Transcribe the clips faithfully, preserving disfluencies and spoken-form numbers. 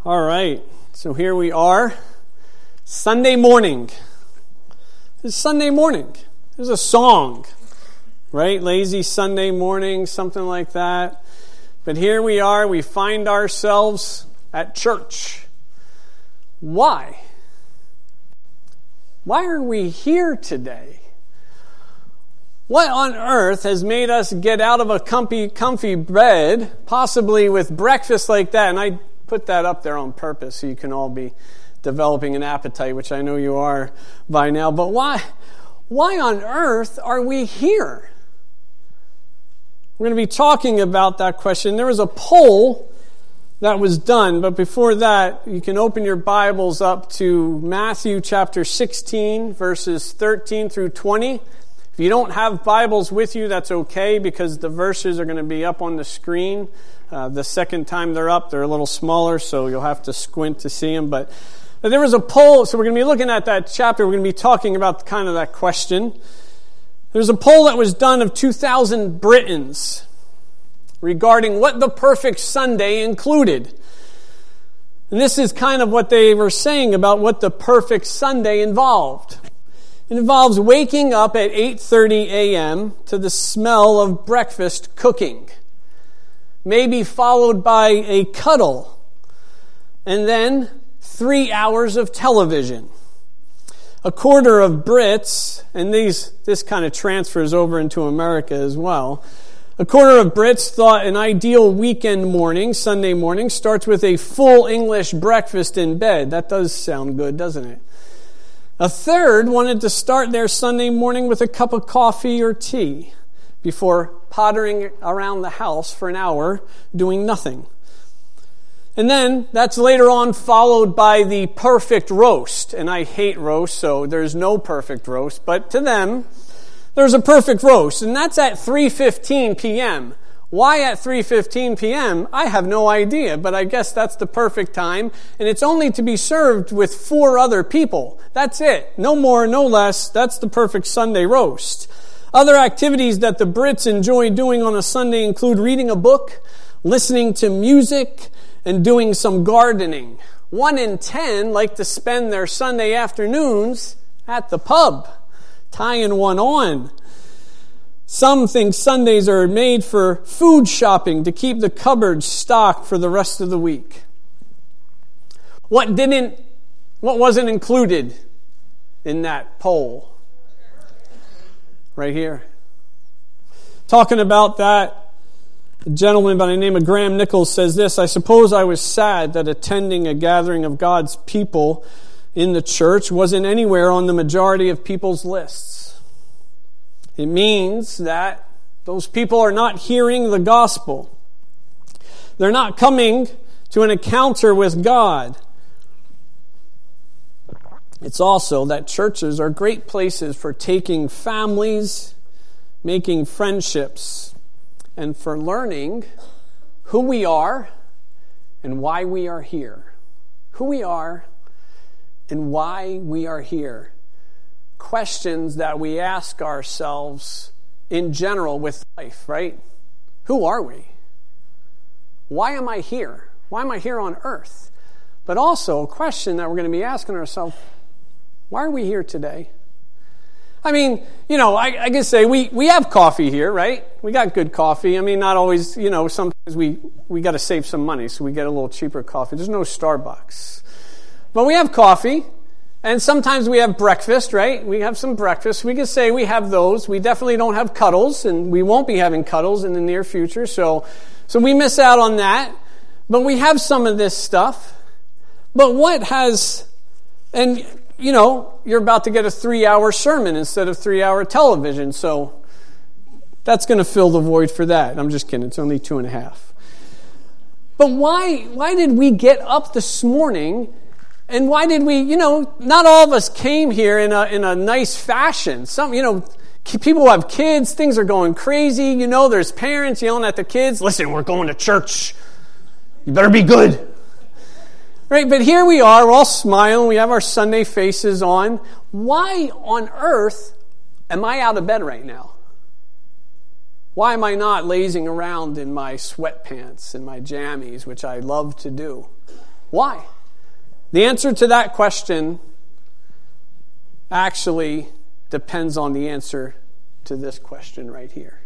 All right, so here we are, Sunday morning. It's Sunday morning. There's a song, right? Lazy Sunday morning, something like that. But here we are, we find ourselves at church. Why? Why are we here today? What on earth has made us get out of a comfy, comfy bed, possibly with breakfast like that? And I put that up there on purpose so you can all be developing an appetite, which I know you are by now. But why, why on earth are we here? We're going to be talking about that question. There was a poll that was done, but before that, you can open your Bibles up to Matthew chapter sixteen, verses thirteen through twenty. If you don't have Bibles with you, that's okay, because the verses are going to be up on the screen. Uh, the second time they're up, they're a little smaller, so you'll have to squint to see them. But, but there was a poll, so we're going to be looking at that chapter. We're going to be talking about kind of that question. There's a poll that was done of two thousand Britons regarding what the perfect Sunday included. And this is kind of what they were saying about what the perfect Sunday involved. It involves waking up at eight thirty a.m. to the smell of breakfast cooking, maybe followed by a cuddle, and then three hours of television. A quarter of Brits, and these this kind of transfers over into America as well, a quarter of Brits thought an ideal weekend morning, Sunday morning, starts with a full English breakfast in bed. That does sound good, doesn't it? A third wanted to start their Sunday morning with a cup of coffee or tea before pottering around the house for an hour doing nothing. And then that's later on followed by the perfect roast. And I hate roast, so there's no perfect roast. But to them, there's a perfect roast. And that's at three fifteen p.m. Why at three fifteen p.m.? I have no idea, but I guess that's the perfect time. And it's only to be served with four other people. That's it. No more, no less. That's the perfect Sunday roast. Other activities that the Brits enjoy doing on a Sunday include reading a book, listening to music, and doing some gardening. One in ten like to spend their Sunday afternoons at the pub, tying one on. Some think Sundays are made for food shopping to keep the cupboards stocked for the rest of the week. What didn't, what wasn't included in that poll? Right here. Talking about that, a gentleman by the name of Graham Nichols says this: I suppose I was sad that attending a gathering of God's people in the church wasn't anywhere on the majority of people's lists. It means that those people are not hearing the gospel. They're not coming to an encounter with God. It's also that churches are great places for taking families, making friendships, and for learning who we are and why we are here. Who we are and why we are here. Questions that we ask ourselves in general with life, right? Who are we? Why am I here? Why am I here on earth? But also a question that we're going to be asking ourselves: why are we here today? I mean, you know, I, I can say we, we have coffee here, right? We got good coffee. I mean, not always, you know, sometimes we, we got to save some money, so we get a little cheaper coffee. There's no Starbucks. But we have coffee, and sometimes we have breakfast, right? We have some breakfast. We can say we have those. We definitely don't have cuddles, and we won't be having cuddles in the near future, so, so we miss out on that. But we have some of this stuff. But what has... and you know, you're about to get a three-hour sermon instead of three-hour television, so that's going to fill the void for that. I'm just kidding. It's only two and a half. But why, why did we get up this morning, and why did we, you know, not all of us came here in a in a nice fashion. Some, you know, people have kids, things are going crazy, you know, there's parents yelling at the kids, listen, we're going to church. You better be good. Right, but here we are, we're all smiling, we have our Sunday faces on. Why on earth am I out of bed right now? Why am I not lazing around in my sweatpants and my jammies, which I love to do? Why? The answer to that question actually depends on the answer to this question right here.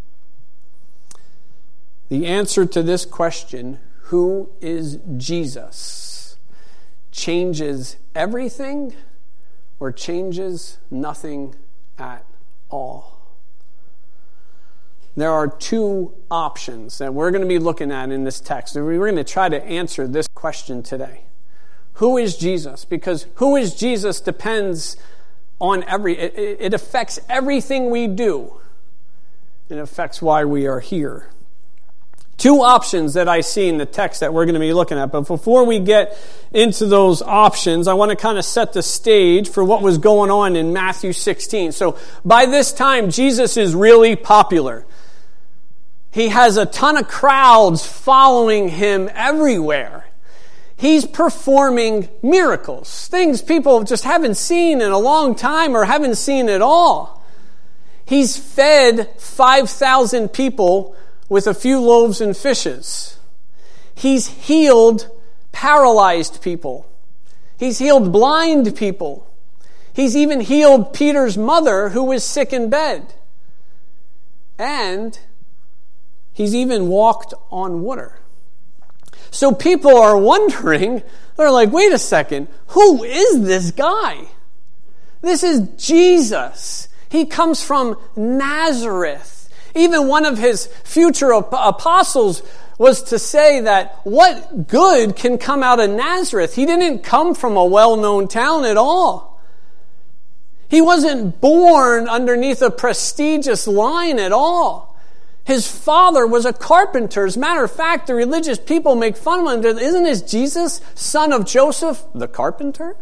The answer to this question, who is Jesus, changes everything or changes nothing at all. There are two options that we're going to be looking at in this text. We're going to try to answer this question today. Who is Jesus? Because who is Jesus depends on every, it, it affects everything we do. It affects why we are here. Two options that I see in the text that we're going to be looking at. But before we get into those options, I want to kind of set the stage for what was going on in Matthew sixteen. So by this time, Jesus is really popular. He has a ton of crowds following him everywhere. He's performing miracles, things people just haven't seen in a long time or haven't seen at all. He's fed five thousand people with a few loaves and fishes. He's healed paralyzed people. He's healed blind people. He's even healed Peter's mother who was sick in bed. And he's even walked on water. So people are wondering, they're like, wait a second, who is this guy? This is Jesus. He comes from Nazareth. Even one of his future apostles was to say that what good can come out of Nazareth? He didn't come from a well-known town at all. He wasn't born underneath a prestigious line at all. His father was a carpenter. As a matter of fact, the religious people make fun of him. Isn't this Jesus, son of Joseph, the carpenter?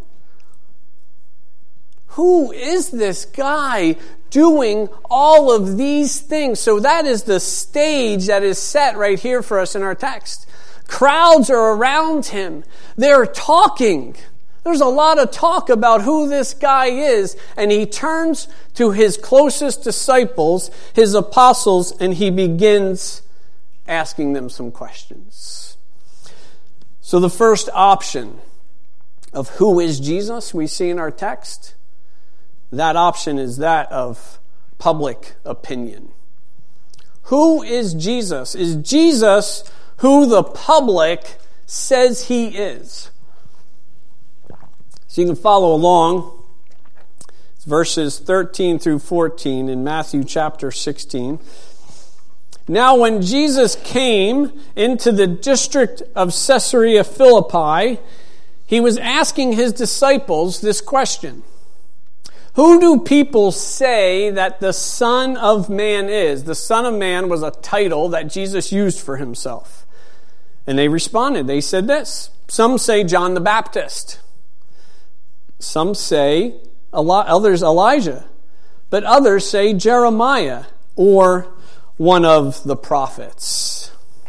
Who is this guy doing all of these things? So that is the stage that is set right here for us in our text. Crowds are around him. They're talking. There's a lot of talk about who this guy is. And he turns to his closest disciples, his apostles, and he begins asking them some questions. So the first option of who is Jesus we see in our text, that option is that of public opinion. Who is Jesus? Is Jesus who the public says he is? So you can follow along. It's verses thirteen through fourteen in Matthew chapter sixteen. Now when Jesus came into the district of Caesarea Philippi, he was asking his disciples this question. Who do people say that the Son of Man is? The Son of Man was a title that Jesus used for himself. And they responded. They said this. Some say John the Baptist. Some say, others Elijah. But others say Jeremiah or one of the prophets.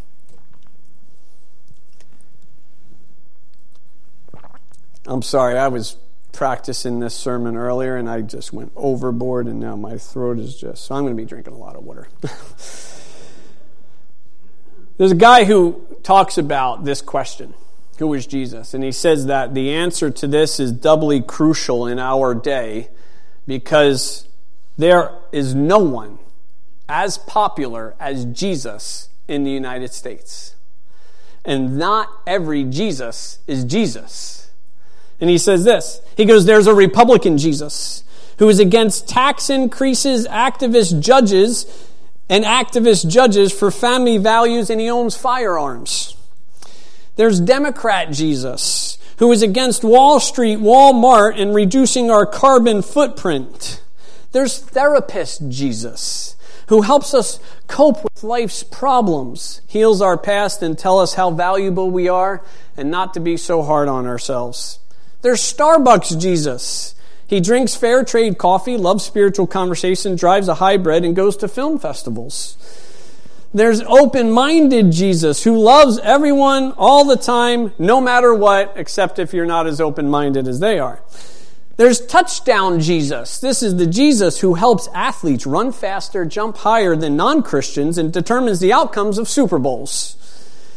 I'm sorry, I was practicing this sermon earlier and I just went overboard and now my throat is just, so I'm going to be drinking a lot of water. There's a guy who talks about this question, who is Jesus? And he says that the answer to this is doubly crucial in our day because there is no one as popular as Jesus in the United States. And not every Jesus is Jesus. And he says this. He goes, there's a Republican Jesus who is against tax increases, activist judges, and activist judges for family values, and he owns firearms. There's Democrat Jesus who is against Wall Street, Walmart, and reducing our carbon footprint. There's therapist Jesus who helps us cope with life's problems, heals our past, and tell us how valuable we are and not to be so hard on ourselves. There's Starbucks Jesus. He drinks fair trade coffee, loves spiritual conversation, drives a hybrid, and goes to film festivals. There's open-minded Jesus who loves everyone all the time, no matter what, except if you're not as open-minded as they are. There's touchdown Jesus. This is the Jesus who helps athletes run faster, jump higher than non-Christians, and determines the outcomes of Super Bowls.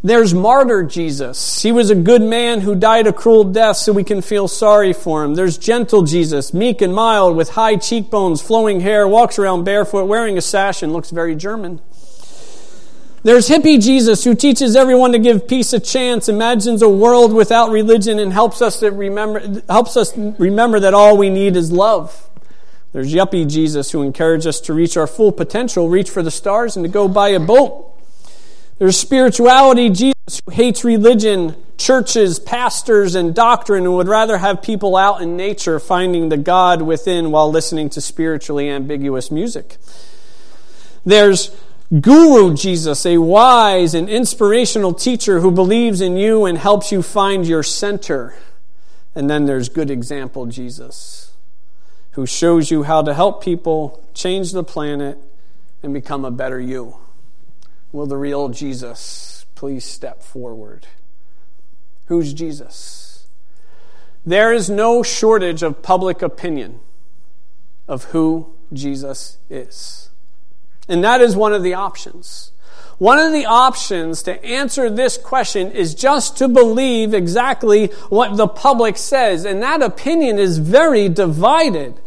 There's martyr Jesus. He was a good man who died a cruel death so we can feel sorry for him. There's gentle Jesus, meek and mild with high cheekbones, flowing hair, walks around barefoot, wearing a sash and looks very German. There's hippie Jesus who teaches everyone to give peace a chance, imagines a world without religion, and helps us to remember helps us remember that all we need is love. There's yuppie Jesus who encourages us to reach our full potential, reach for the stars, and to go buy a boat. There's spirituality Jesus who hates religion, churches, pastors, and doctrine, and would rather have people out in nature finding the God within while listening to spiritually ambiguous music. There's Guru Jesus, a wise and inspirational teacher who believes in you and helps you find your center. And then there's Good Example Jesus, who shows you how to help people change the planet and become a better you. Will the real Jesus please step forward? Who's Jesus? There is no shortage of public opinion of who Jesus is. And that is one of the options. One of the options to answer this question is just to believe exactly what the public says. And that opinion is very divided.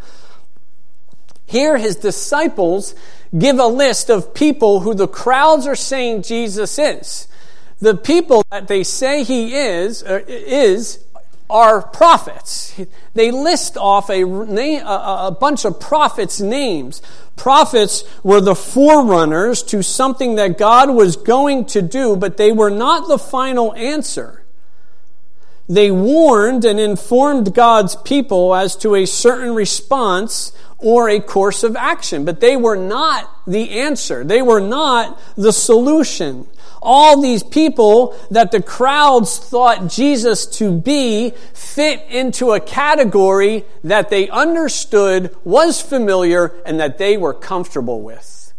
Here his disciples give a list of people who the crowds are saying Jesus is. The people that they say he is, uh, is are prophets. They list off a, a bunch of prophets' names. Prophets were the forerunners to something that God was going to do, but they were not the final answer. They warned and informed God's people as to a certain response or a course of action, but they were not the answer. They were not the solution. All these people that the crowds thought Jesus to be fit into a category that they understood, was familiar, and that they were comfortable with.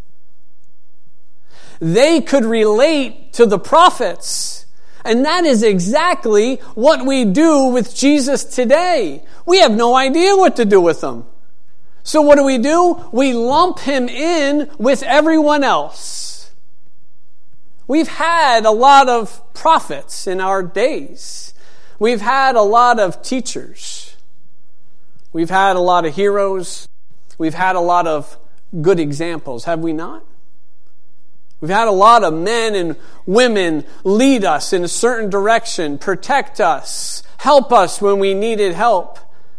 They could relate to the prophets. And that is exactly what we do with Jesus today. We have no idea what to do with him. So what do we do? We lump him in with everyone else. We've had a lot of prophets in our days. We've had a lot of teachers. We've had a lot of heroes. We've had a lot of good examples, have we not? We've had a lot of men and women lead us in a certain direction, protect us, help us when we needed help.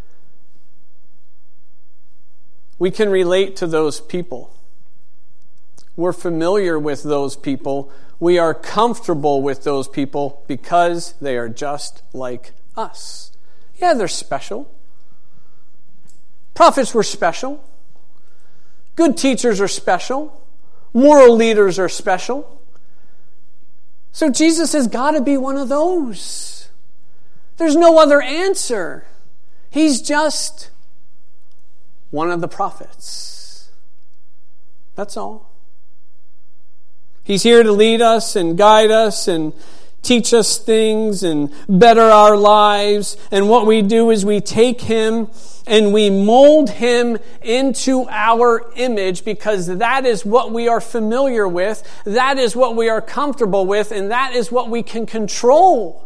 We can relate to those people. We're familiar with those people. We are comfortable with those people because they are just like us. Yeah, they're special. Prophets were special. Good teachers are special. Moral leaders are special. So Jesus has got to be one of those. There's no other answer. He's just one of the prophets. That's all. He's here to lead us and guide us and teach us things and better our lives. And what we do is we take him and we mold him into our image because that is what we are familiar with, that is what we are comfortable with, and that is what we can control.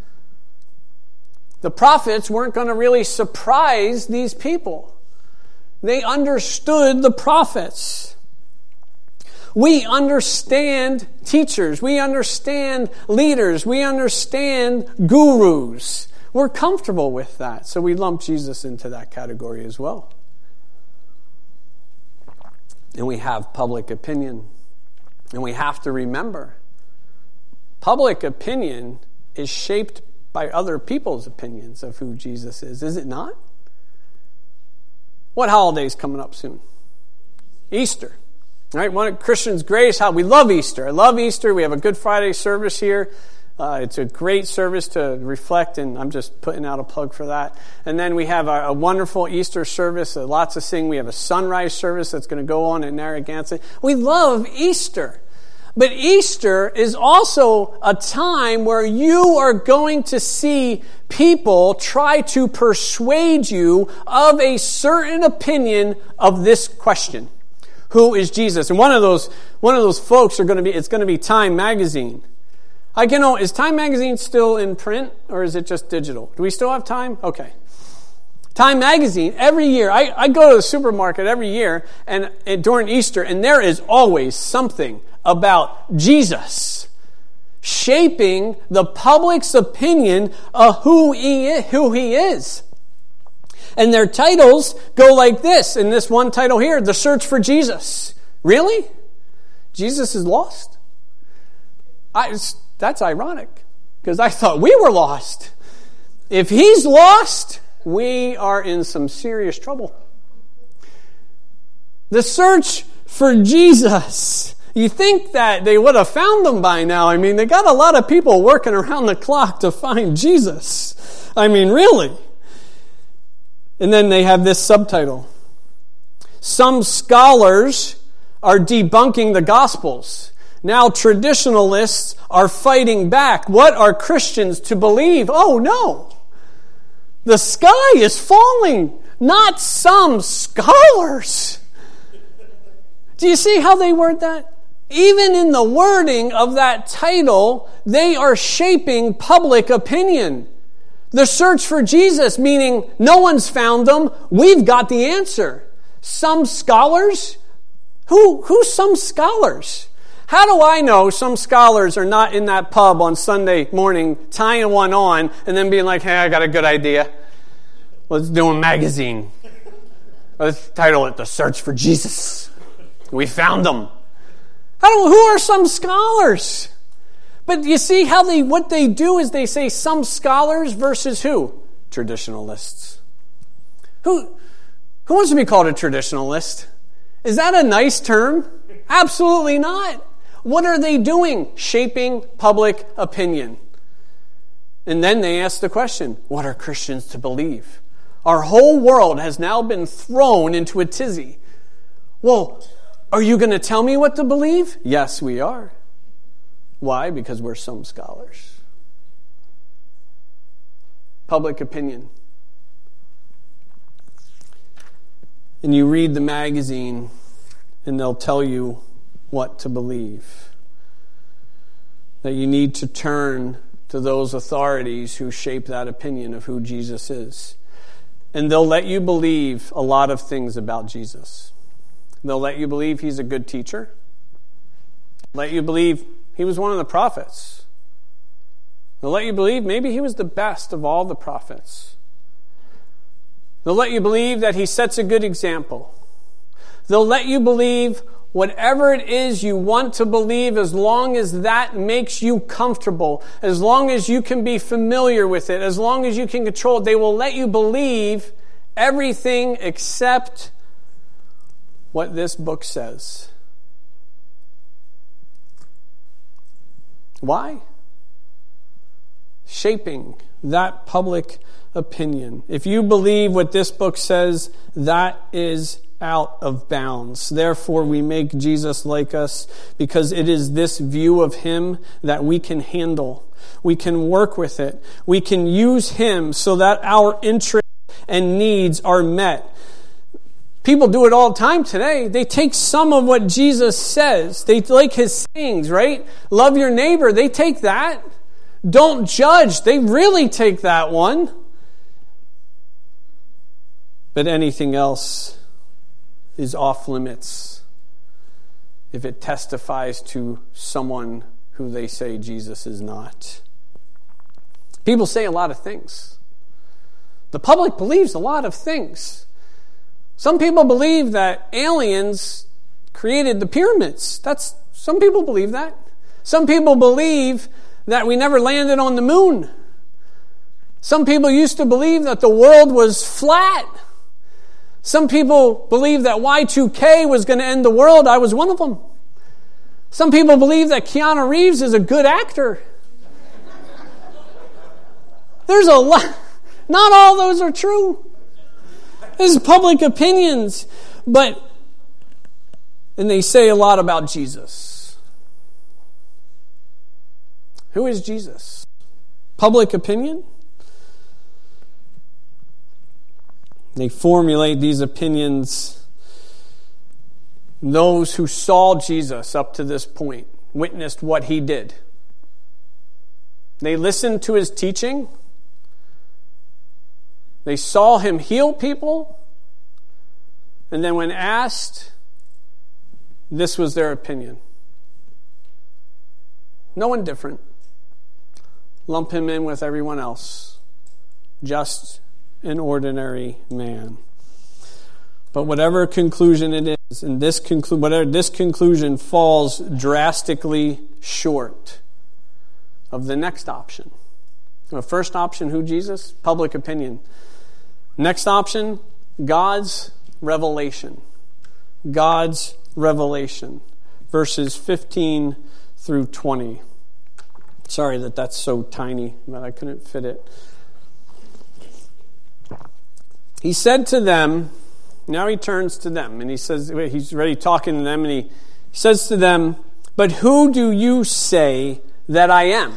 The prophets weren't going to really surprise these people. They understood the prophets. We understand teachers. We understand leaders. We understand gurus. We're comfortable with that. So we lump Jesus into that category as well. And we have public opinion. And we have to remember, public opinion is shaped by other people's opinions of who Jesus is. Is it not? What holiday is coming up soon? Easter. Right, one of Christians' greatest how we love Easter. I love Easter. We have a Good Friday service here. Uh, it's a great service to reflect, and I'm just putting out a plug for that. And then we have a, a wonderful Easter service, uh, lots of singing. We have a sunrise service that's going to go on in Narragansett. We love Easter. But Easter is also a time where you are going to see people try to persuade you of a certain opinion of this question. Who is Jesus? And one of those one of those folks are going to be, it's going to be Time magazine. I can know, is Time Magazine still in print or is it just digital? Do we still have Time? Okay. Time Magazine, every year, I, I go to the supermarket every year and, and during Easter, and there is always something about Jesus shaping the public's opinion of who he is, who he is. And their titles go like this, in this one title here, The Search for Jesus. Really? Jesus is lost? I, that's ironic, because I thought we were lost. If he's lost, we are in some serious trouble. The search for Jesus. You think that they would have found him by now. I mean, they got a lot of people working around the clock to find Jesus. I mean, really. And then they have this subtitle. Some scholars are debunking the Gospels. Now traditionalists are fighting back. What are Christians to believe? Oh, no. The sky is falling, not some scholars. Do you see how they word that? Even in the wording of that title, they are shaping public opinion. The search for Jesus, meaning no one's found him, we've got the answer. Some scholars? Who, who's some scholars? How do I know some scholars are not in that pub on Sunday morning tying one on and then being like, hey, I got a good idea. Let's do a magazine. Let's title it The Search for Jesus. We found them. How do, who are some scholars? But you see how they, what they do is they say some scholars versus who? Traditionalists. Who, who wants to be called a traditionalist? Is that a nice term? Absolutely not. What are they doing? Shaping public opinion. And then they ask the question, what are Christians to believe? Our whole world has now been thrown into a tizzy. Well, are you going to tell me what to believe? Yes, we are. Why? Because we're some scholars. Public opinion. And you read the magazine, and they'll tell you what to believe. That you need to turn to those authorities who shape that opinion of who Jesus is. And they'll let you believe a lot of things about Jesus. They'll let you believe he's a good teacher. Let you believe he was one of the prophets. They'll let you believe maybe he was the best of all the prophets. They'll let you believe that he sets a good example. They'll let you believe whatever it is you want to believe, as long as that makes you comfortable, as long as you can be familiar with it, as long as you can control it. They will let you believe everything except what this book says. Why? Shaping that public opinion. If you believe what this book says, that is out of bounds. Therefore, we make Jesus like us, because it is this view of him that we can handle. We can work with it. We can use him so that our interests and needs are met. People do it all the time today. They take some of what Jesus says. They like his sayings, right? Love your neighbor. They take that. Don't judge. They really take that one. But anything else is off limits if it testifies to someone who they say Jesus is not. People say a lot of things. The public believes a lot of things. Some people believe that aliens created the pyramids. That's some people believe that. Some people believe that we never landed on the moon. Some people used to believe that the world was flat. Some people believe that Y two K was going to end the world. I was one of them. Some people believe that Keanu Reeves is a good actor. There's a lot. Not all those are true. This is public opinions. But, and they say a lot about Jesus. Who is Jesus? Public opinion? They formulate these opinions. Those who saw Jesus up to this point, witnessed what he did. They listened to his teaching. They saw him heal people. And then when asked, this was their opinion. No one different. Lump him in with everyone else. Just an ordinary man. But whatever conclusion it is, and this conclu- whatever this conclusion falls drastically short of the next option. The first option, who Jesus? Public opinion. Next option, God's revelation. God's revelation. Verses fifteen through twenty. Sorry that that's so tiny, but I couldn't fit it. He said to them, now he turns to them, and he says, he's already talking to them, and he says to them, but who do you say that I am?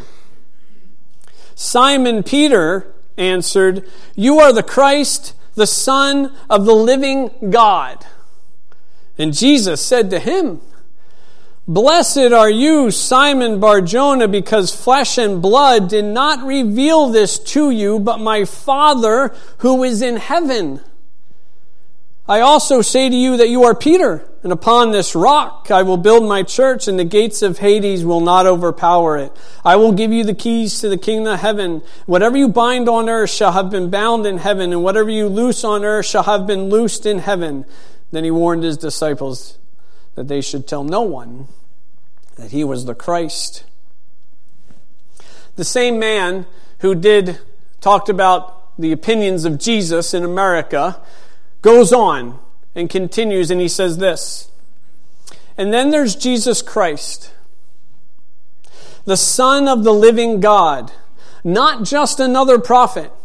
Simon Peter answered, you are the Christ, the Son of the living God. And Jesus said to him, blessed are you, Simon Bar-Jonah, because flesh and blood did not reveal this to you, but my Father who is in heaven. I also say to you that you are Peter, and upon this rock I will build my church, and the gates of Hades will not overpower it. I will give you the keys to the kingdom of heaven. Whatever you bind on earth shall have been bound in heaven, and whatever you loose on earth shall have been loosed in heaven. Then he warned his disciples that they should tell no one that he was the Christ. The same man who did talked about the opinions of Jesus in America goes on and continues, and he says this. And then there's Jesus Christ, the Son of the living God, not just another prophet,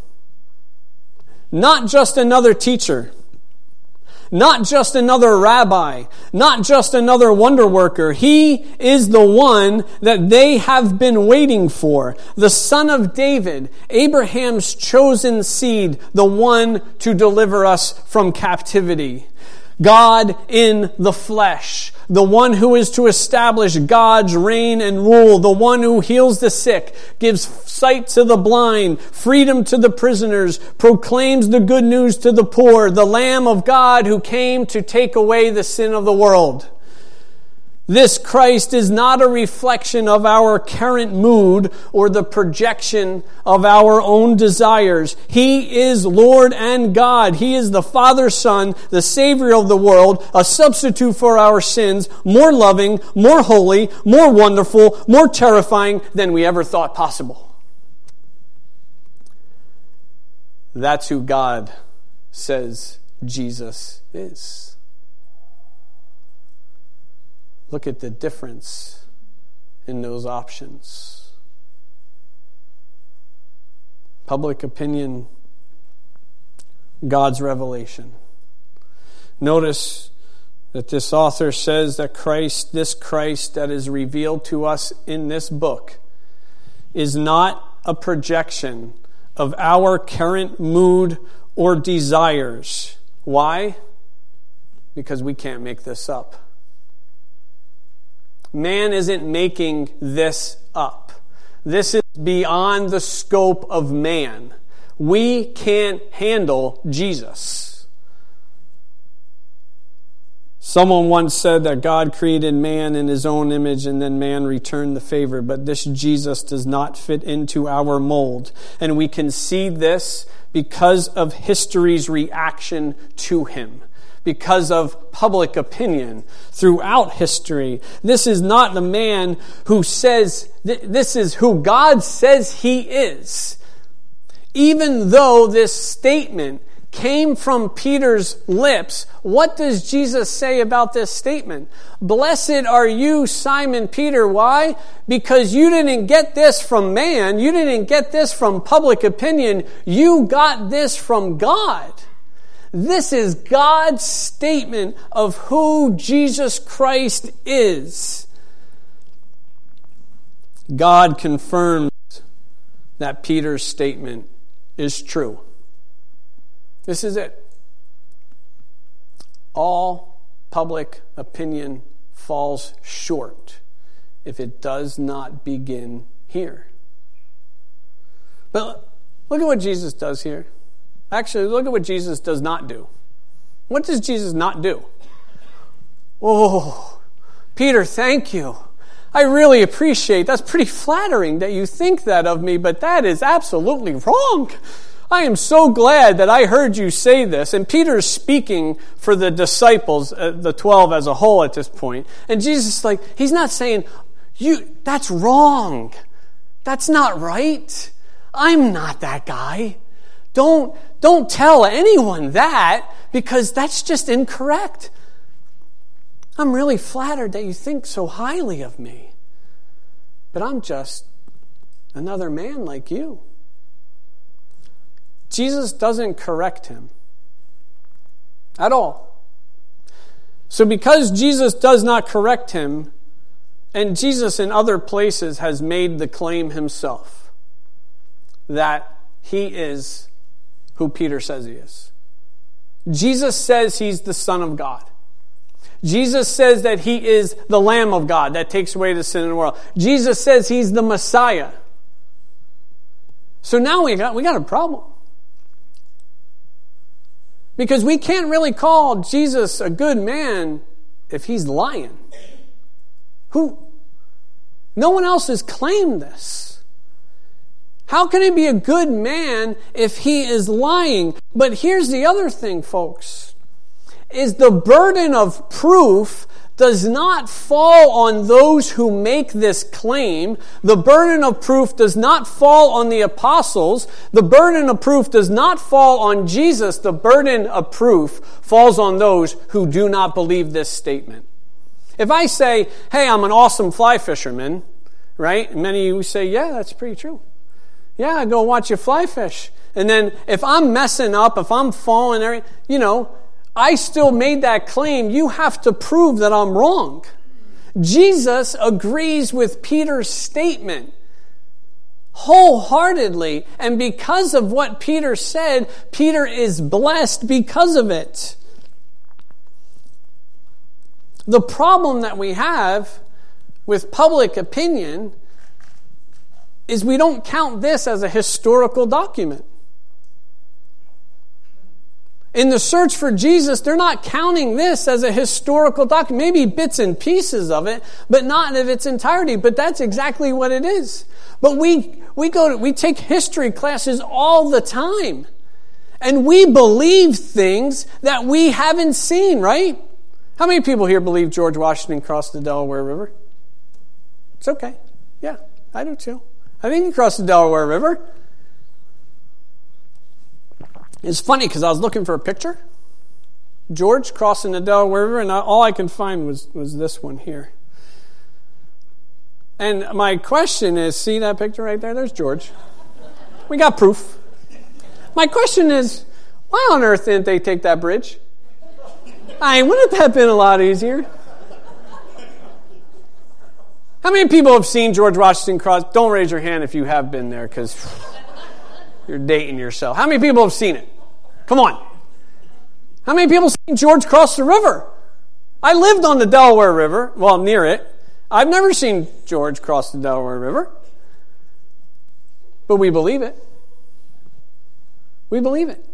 not just another teacher, not just another rabbi, not just another wonder worker. He is the one that they have been waiting for. The Son of David, Abraham's chosen seed, the one to deliver us from captivity. God in the flesh, the one who is to establish God's reign and rule, the one who heals the sick, gives sight to the blind, freedom to the prisoners, proclaims the good news to the poor, the Lamb of God who came to take away the sin of the world. This Christ is not a reflection of our current mood or the projection of our own desires. He is Lord and God. He is the Father, Son, the Savior of the world, a substitute for our sins, more loving, more holy, more wonderful, more terrifying than we ever thought possible. That's who God says Jesus is. Look at the difference in those options. Public opinion, God's revelation. Notice that this author says that Christ, this Christ that is revealed to us in this book, is not a projection of our current mood or desires. Why? Because we can't make this up. Man isn't making this up. This is beyond the scope of man. We can't handle Jesus. Someone once said that God created man in his own image and then man returned the favor, but this Jesus does not fit into our mold. And we can see this because of history's reaction to him. Because of public opinion throughout history. This is not the man who says, this is who God says he is. Even though this statement came from Peter's lips, what does Jesus say about this statement? Blessed are you, Simon Peter. Why? Because you didn't get this from man. You didn't get this from public opinion. You got this from God. This is God's statement of who Jesus Christ is. God confirms that Peter's statement is true. This is it. All public opinion falls short if it does not begin here. But look at what Jesus does here. Actually, look at what Jesus does not do. What does Jesus not do? Oh, Peter, thank you. I really appreciate, that's pretty flattering that you think that of me, but that is absolutely wrong. I am so glad that I heard you say this. And Peter's speaking for the disciples, uh, the twelve as a whole at this point. And Jesus is like, he's not saying, "You, that's wrong. That's not right. I'm not that guy. Don't, don't tell anyone that, because that's just incorrect. I'm really flattered that you think so highly of me. But I'm just another man like you." Jesus doesn't correct him at all. So because Jesus does not correct him, and Jesus in other places has made the claim himself that he is who Peter says he is. Jesus says he's the Son of God. Jesus says that he is the Lamb of God that takes away the sin of the world. Jesus says he's the Messiah. So now we got, we got a problem. Because we can't really call Jesus a good man if he's lying. Who? No one else has claimed this. How can he be a good man if he is lying? But here's the other thing, folks, is the burden of proof does not fall on those who make this claim. The burden of proof does not fall on the apostles. The burden of proof does not fall on Jesus. The burden of proof falls on those who do not believe this statement. If I say, "Hey, I'm an awesome fly fisherman," right? And many of you say, "Yeah, that's pretty true. Yeah, I go watch you fly fish." And then if I'm messing up, if I'm falling, you know, I still made that claim. You have to prove that I'm wrong. Jesus agrees with Peter's statement wholeheartedly. And because of what Peter said, Peter is blessed because of it. The problem that we have with public opinion is we don't count this as a historical document. In the search for Jesus, they're not counting this as a historical document. Maybe bits and pieces of it, but not in its entirety. But that's exactly what it is. But we we go to, we take history classes all the time. And we believe things that we haven't seen, right? How many people here believe George Washington crossed the Delaware River? It's okay. Yeah, I do too. I think he crossed the Delaware River. It's funny because I was looking for a picture. George crossing the Delaware River, and all I could find was, was this one here. And my question is, see that picture right there? There's George. We got proof. My question is, why on earth didn't they take that bridge? I mean, wouldn't that have been a lot easier? How many people have seen George Washington cross? Don't raise your hand if you have been there, because you're dating yourself. How many people have seen it? Come on. How many people have seen George cross the river? I lived on the Delaware River, well, near it. I've never seen George cross the Delaware River. But we believe it. We believe it.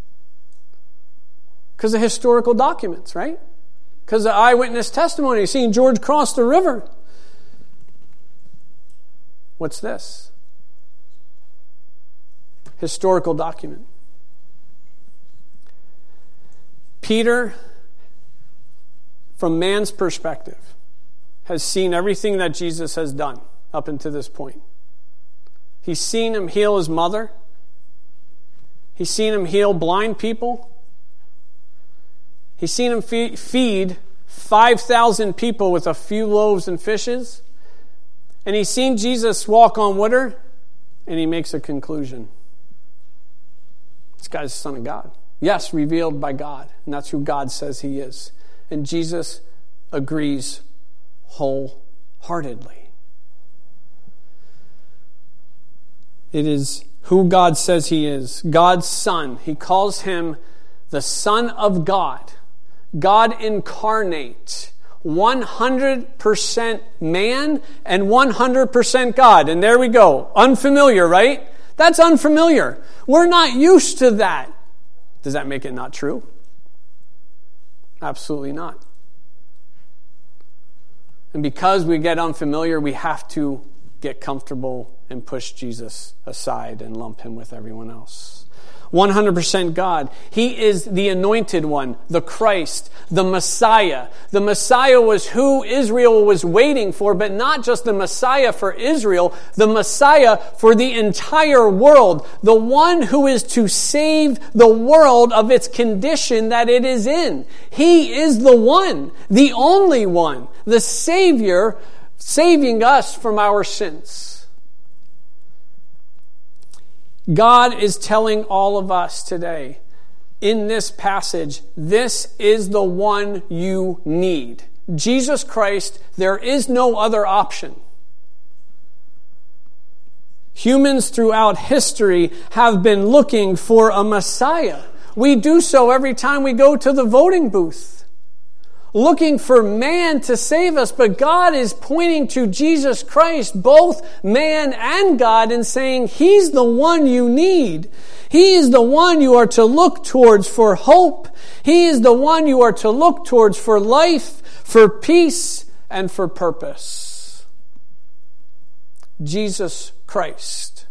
Because of historical documents, right? Because of eyewitness testimony, seeing George cross the river. What's this? Historical document. Peter, from man's perspective, has seen everything that Jesus has done up until this point. He's seen him heal his mother. He's seen him heal blind people. He's seen him feed five thousand people with a few loaves and fishes. And he's seen Jesus walk on water, and he makes a conclusion. This guy's the Son of God. Yes, revealed by God. And that's who God says he is. And Jesus agrees wholeheartedly. It is who God says he is. God's Son. He calls him the Son of God. God incarnate. one hundred percent man and one hundred percent God. And there we go. Unfamiliar, right? That's unfamiliar. We're not used to that. Does that make it not true? Absolutely not. And because we get unfamiliar, we have to get comfortable and push Jesus aside and lump him with everyone else. one hundred percent God. He is the anointed one, the Christ, the Messiah. The Messiah was who Israel was waiting for, but not just the Messiah for Israel, the Messiah for the entire world. The one who is to save the world of its condition that it is in. He is the one, the only one, the Savior, saving us from our sins. God is telling all of us today in this passage, this is the one you need. Jesus Christ, there is no other option. Humans throughout history have been looking for a Messiah. We do so every time we go to the voting booth, looking for man to save us, but God is pointing to Jesus Christ, both man and God, and saying He's the one you need. He is the one you are to look towards for hope. He is the one you are to look towards for life, for peace, and for purpose. Jesus Christ.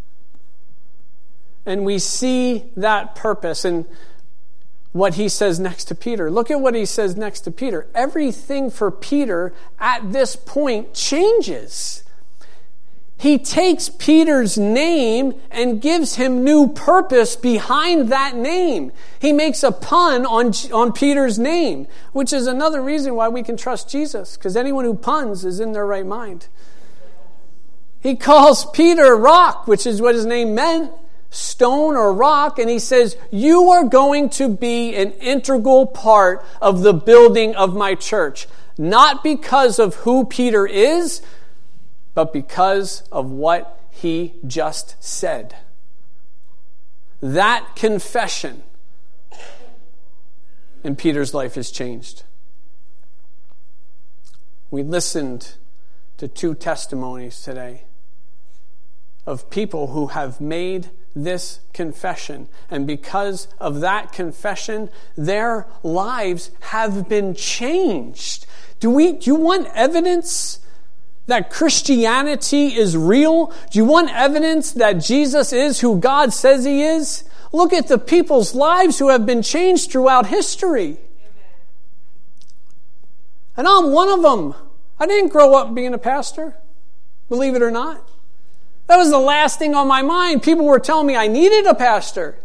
And we see that purpose in what he says next to Peter. Look at what he says next to Peter. Everything for Peter at this point changes. He takes Peter's name and gives him new purpose behind that name. He makes a pun on, on Peter's name, which is another reason why we can trust Jesus, because anyone who puns is in their right mind. He calls Peter Rock, which is what his name meant, stone or rock, and he says, you are going to be an integral part of the building of my church. Not because of who Peter is, but because of what he just said. That confession in Peter's life has changed. We listened to two testimonies today of people who have made this confession. And because of that confession, their lives have been changed. Do we, do you want evidence that Christianity is real? Do you want evidence that Jesus is who God says He is? Look at the people's lives who have been changed throughout history. And I'm one of them. I didn't grow up being a pastor, believe it or not. That was the last thing on my mind. People were telling me I needed a pastor.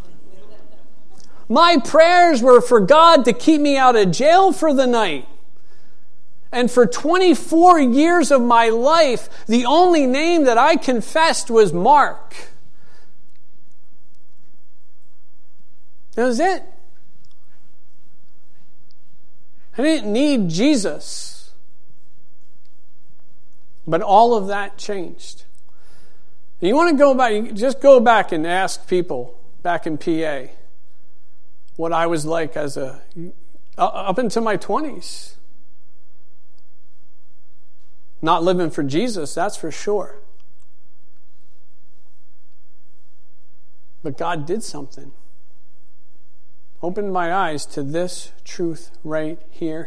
My prayers were for God to keep me out of jail for the night. And for twenty-four years of my life, the only name that I confessed was Mark. That was it. I didn't need Jesus. But all of that changed. And you want to go back, just go back and ask people back in P A what I was like as a, up into my twenties. Not living for Jesus, that's for sure. But God did something. Opened my eyes to this truth right here.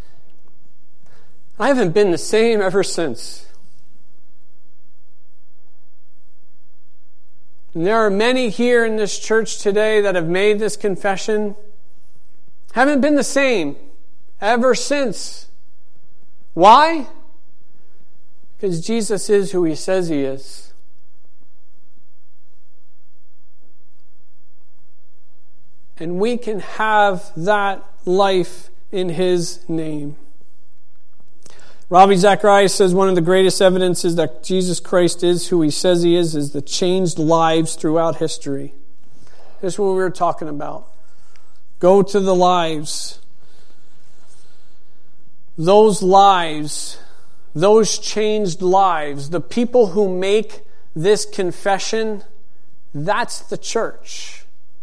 I haven't been the same ever since. And there are many here in this church today that have made this confession. Haven't been the same ever since. Why? Because Jesus is who He says He is. And we can have that life in His name. Ravi Zacharias says one of the greatest evidences that Jesus Christ is who He says He is is the changed lives throughout history. This is what we were talking about. Go to the lives. Those lives, those changed lives, the people who make this confession, that's the church.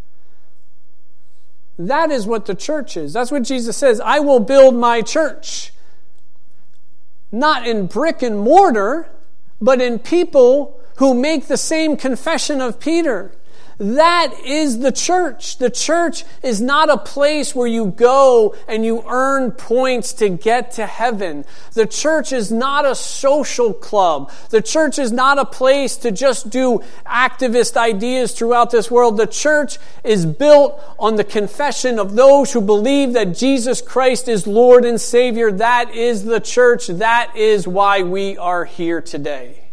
That is what the church is. That's what Jesus says. I will build my church. Not in brick and mortar, but in people who make the same confession of Peter. That is the church. The church is not a place where you go and you earn points to get to heaven. The church is not a social club. The church is not a place to just do activist ideas throughout this world. The church is built on the confession of those who believe that Jesus Christ is Lord and Savior. That is the church. That is why we are here today.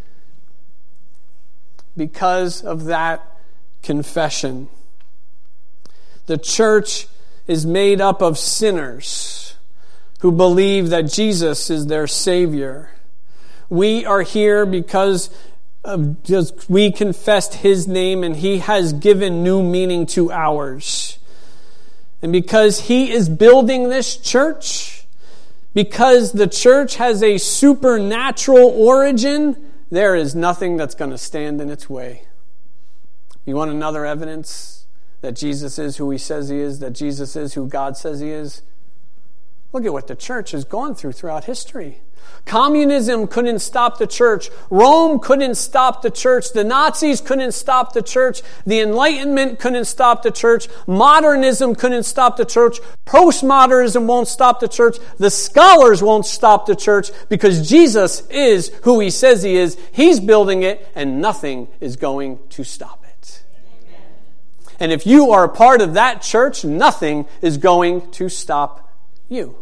Because of that confession. The church is made up of sinners who believe that Jesus is their Savior. We are here because of just we confessed His name and He has given new meaning to ours. And because He is building this church, because the church has a supernatural origin, there is nothing that's going to stand in its way. You want another evidence that Jesus is who He says He is, that Jesus is who God says He is? Look at what the church has gone through throughout history. Communism couldn't stop the church. Rome couldn't stop the church. The Nazis couldn't stop the church. The Enlightenment couldn't stop the church. Modernism couldn't stop the church. Postmodernism won't stop the church. The scholars won't stop the church because Jesus is who He says He is. He's building it, and nothing is going to stop it. And if you are a part of that church, nothing is going to stop you.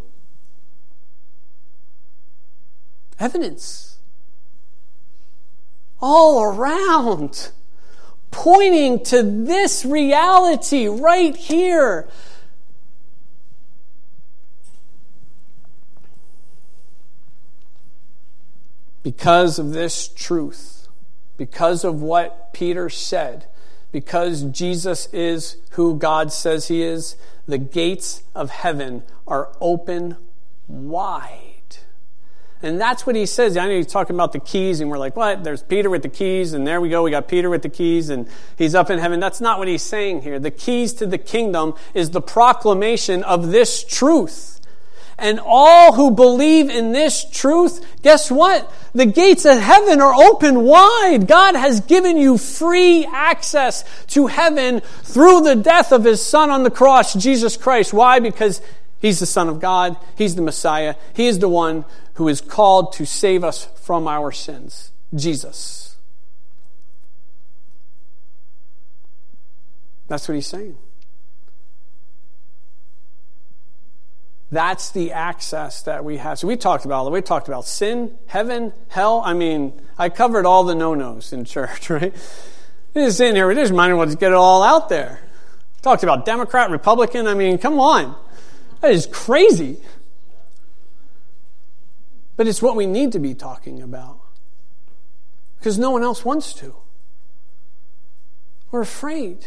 Evidence. All around. Pointing to this reality right here. Because of this truth. Because of what Peter said. Because Jesus is who God says He is, the gates of heaven are open wide. And that's what He says. I know He's talking about the keys, and we're like, what? There's Peter with the keys, and there we go. We got Peter with the keys, and He's up in heaven. That's not what He's saying here. The keys to the kingdom is the proclamation of this truth. And all who believe in this truth, guess what? The gates of heaven are open wide. God has given you free access to heaven through the death of His Son on the cross, Jesus Christ. Why? Because He's the Son of God. He's the Messiah. He is the one who is called to save us from our sins. Jesus. That's what He's saying. That's the access that we have. So we talked about it. We talked about sin, heaven, hell. I mean, I covered all the no-nos in church, right? We're just sitting here. We just might as well just get it all out there. Talked about Democrat, Republican. I mean, come on. That is crazy. But it's what we need to be talking about. Because no one else wants to. We're afraid.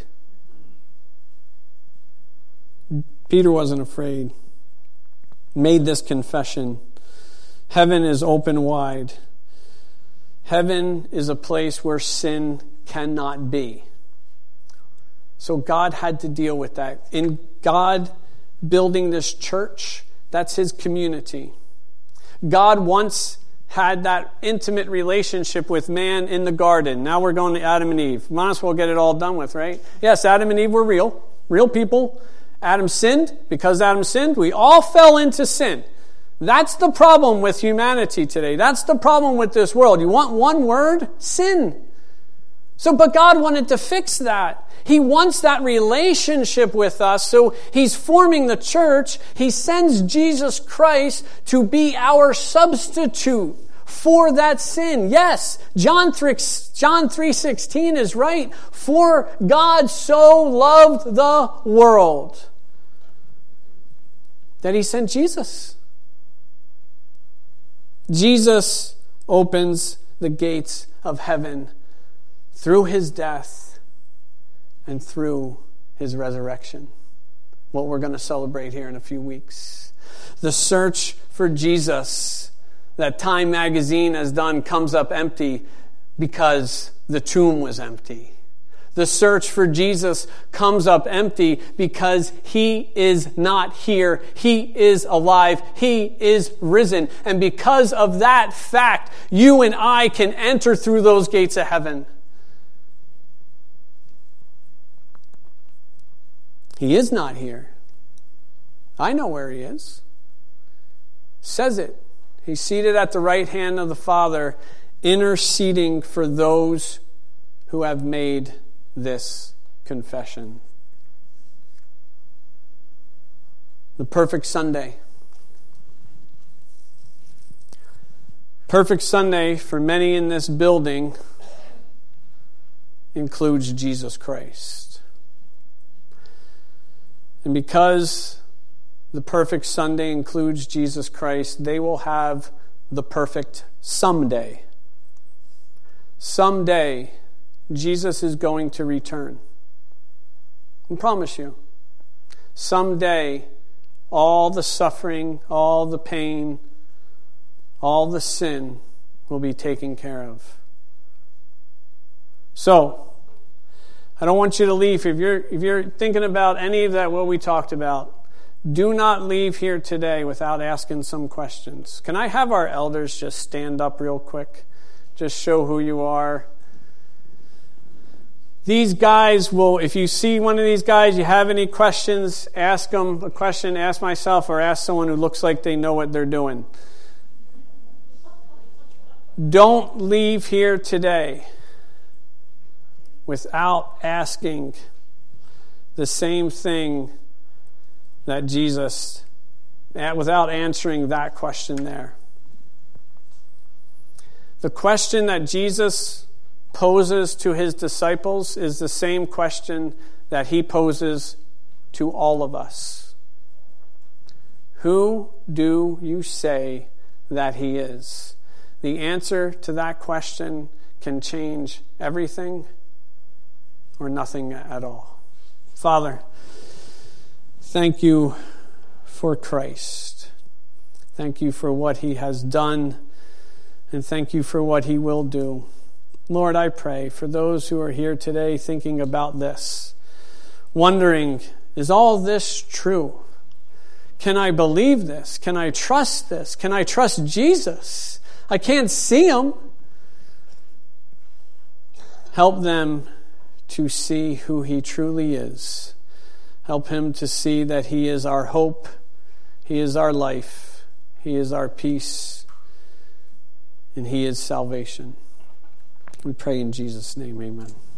Peter wasn't afraid. Made this confession. Heaven is open wide. Heaven is a place where sin cannot be. So God had to deal with that. In God building this church, that's His community. God once had that intimate relationship with man in the garden. Now we're going to Adam and Eve. Might as well get it all done with, right? Yes, Adam and Eve were real. Real people. Adam sinned. Because Adam sinned, we all fell into sin. That's the problem with humanity today. That's the problem with this world. You want one word? Sin. So, but God wanted to fix that. He wants that relationship with us. So He's forming the church. He sends Jesus Christ to be our substitute for that sin. Yes, John three sixteen is right. For God so loved the world that He sent Jesus. Jesus opens the gates of heaven through His death and through His resurrection. What we're going to celebrate here in a few weeks. The search for Jesus that Time magazine has done comes up empty because the tomb was empty. The search for Jesus comes up empty because he is not here. He is alive. He is risen. And because of that fact, you and I can enter through those gates of heaven. He is not here. I know where he is. Says it. He's seated at the right hand of the Father, interceding for those who have made this confession. The perfect Sunday. Perfect Sunday for many in this building includes Jesus Christ. And because the perfect Sunday includes Jesus Christ, they will have the perfect someday. Someday, Jesus is going to return. I promise you. Someday, all the suffering, all the pain, all the sin will be taken care of. So, I don't want you to leave. If you're, if you're thinking about any of that, what we talked about, do not leave here today without asking some questions. Can I have our elders just stand up real quick? Just show who you are. These guys will, if you see one of these guys, you have any questions, ask them a question, ask myself, or ask someone who looks like they know what they're doing. Don't leave here today without asking the same thing that Jesus, without answering that question there. The question that Jesus poses to his disciples is the same question that he poses to all of us. Who do you say that he is? The answer to that question can change everything or nothing at all. Father, thank you for Christ. Thank you for what he has done, and thank you for what he will do. Lord, I pray for those who are here today thinking about this, wondering, is all this true? Can I believe this? Can I trust this? Can I trust Jesus? I can't see him. Help them to see who he truly is. Help him to see that he is our hope, he is our life, he is our peace, and he is salvation. We pray in Jesus' name, amen.